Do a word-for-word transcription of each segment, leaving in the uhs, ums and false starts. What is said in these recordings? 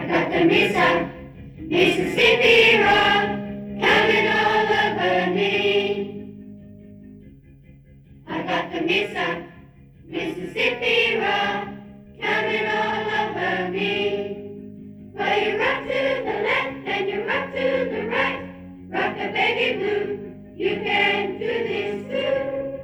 got the Missa, Mississippi rock coming all over me. I got the Missa, Mississippi rock coming all over me. Well, you rock to the left and you rock to the right, rock a baby blue, you can do this too.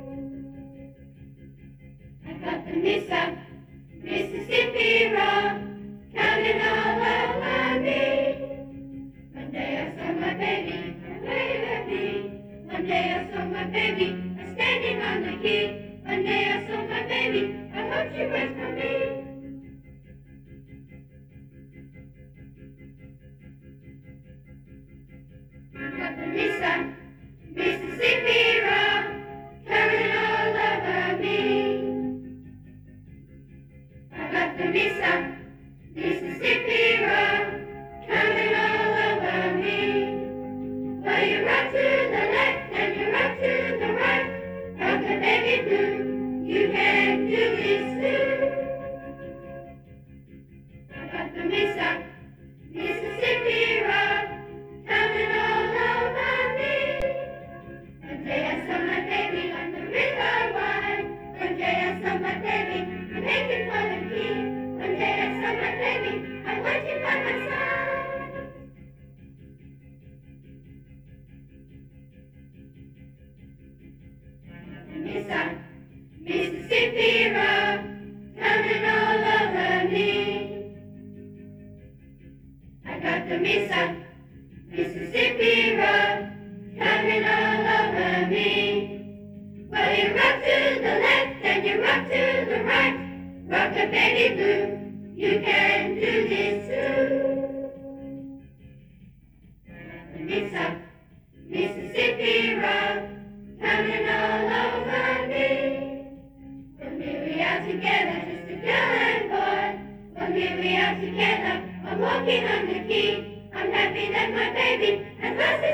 I got the Missa, Mississippi rock coming all over me. One day I saw my baby, a baby. One day I saw my baby, a standing on the key. One day I saw my baby, I hope she waits for me. I got the Missa, Mississippi rock coming all over me. I got the Missa, Mississippi rock coming all over me. Well, you rock to the left and you rock to the right, rock the baby blue, you can do this too. I got the Missa, Mississippi rock coming all over me. One day I saw my baby on the river wide. One day I saw my baby, I'm making for the key. One day I saw my baby, I'm waiting by my side. Missa, Mississippi rock coming all over me. I got the Missa, Mississippi rock coming all over me. Well, you rock to the left and you rock to the right, rock the baby blue, you can do this too. The Missa, Mississippi rock coming all over me. Well, here we are together, just a girl and boy. Well, here we are together, I'm walking on the key. I'm happy that my baby has lost his